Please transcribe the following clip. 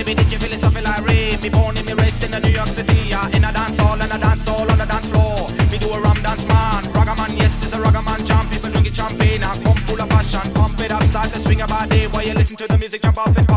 baby, did you feel it? Something like rain. Me born in me raised in the New York City. In a dance hall, and a dance hall on the dance floor. Me do a rum dance man, ragaman, yes, it's a ragaman jam. People drinking champagne, I come full of passion. Pump it up, start to swing about day while you listen to the music, jump up and